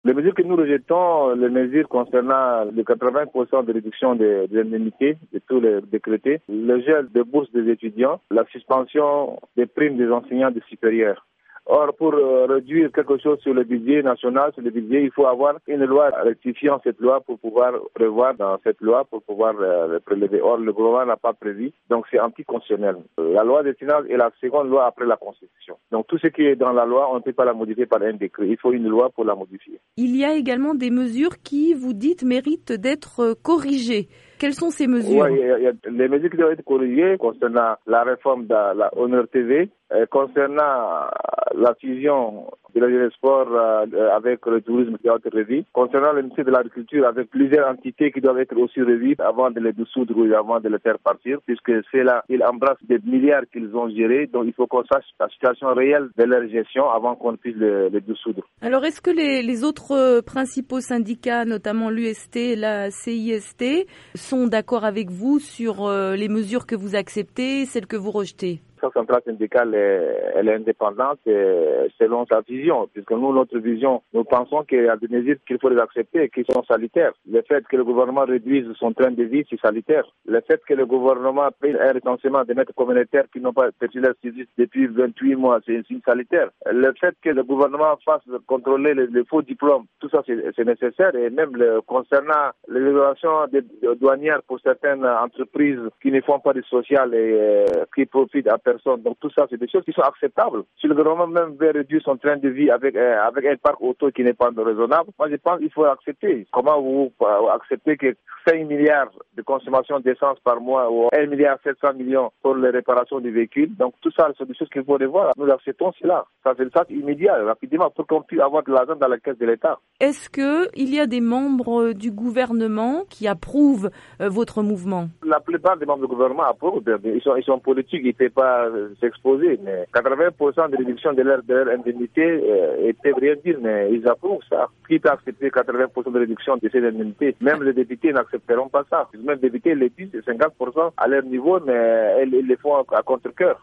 Les mesures que nous rejetons, les mesures concernant les 80% de réduction des indemnités, de tous les décrétés, le gel des bourses des étudiants, la suspension des primes des enseignants de supérieur. Or, pour réduire quelque chose sur le budget national, sur le budget, il faut avoir une loi rectifiant cette loi pour pouvoir prévoir dans cette loi pour pouvoir le prélever. Or, le gouvernement n'a pas prévu, donc c'est anticonstitutionnel. La loi des finances est la seconde loi après la Constitution. Donc tout ce qui est dans la loi, on ne peut pas la modifier par un décret. Il faut une loi pour la modifier. Il y a également des mesures qui, vous dites, méritent d'être corrigées. Quelles sont ces mesures? Oui, il y a les mesures qui doivent être corrigées concernant la réforme de la Honneur TV, concernant la fusion de la sport avec le tourisme qui doit être revu, concernant le ministère de l'Agriculture avec plusieurs entités qui doivent être aussi revues avant de les dissoudre ou avant de les faire partir, puisque c'est là, ils embrassent des milliards qu'ils ont gérés, donc il faut qu'on sache la situation réelle de leur gestion avant qu'on puisse les dissoudre. Alors, est-ce que les autres principaux syndicats, notamment l'UST et la CIST, sont d'accord avec vous sur les mesures que vous acceptez, celles que vous rejetez? La centrale syndicale elle est indépendante selon sa vision, puisque nous, notre vision, nous pensons qu'il y a des mesures qu'il faut les accepter et qui sont salutaires. Le fait que le gouvernement réduise son train de vie, c'est salutaire. Le fait que le gouvernement paye un recensement des maîtres communautaires qui n'ont pas perçu leur service depuis 28 mois, c'est salutaire. Le fait que le gouvernement fasse contrôler les faux diplômes, tout ça c'est nécessaire, et même concernant les régulations douanières pour certaines entreprises qui ne font pas du social et qui profitent à personne. Donc tout ça, c'est des choses qui sont acceptables. Si le gouvernement même veut réduire son train de vie avec un parc auto qui n'est pas raisonnable, moi je pense qu'il faut accepter. Comment vous acceptez que 5 milliards de consommation d'essence par mois ou 1 milliard 700 millions pour les réparations des véhicules? Donc tout ça, c'est des choses qu'il faut revoir. Nous acceptons cela. Ça c'est ça immédiat, rapidement, pour qu'on puisse avoir de l'argent dans la caisse de l'État. Est-ce qu'il y a des membres du gouvernement qui approuvent votre mouvement? La plupart des membres du gouvernement approuvent. Ils sont politiques, ils ne peuvent pas s'exposer. Mais 80% de réduction de leur indemnité, ils ne peuvent rien dire, mais ils approuvent ça. Qui peut accepter 80% de réduction de ces indemnités? Même les députés n'accepteront pas ça. Même les députés les disent, c'est 50% à leur niveau, mais ils le font à contre-cœur.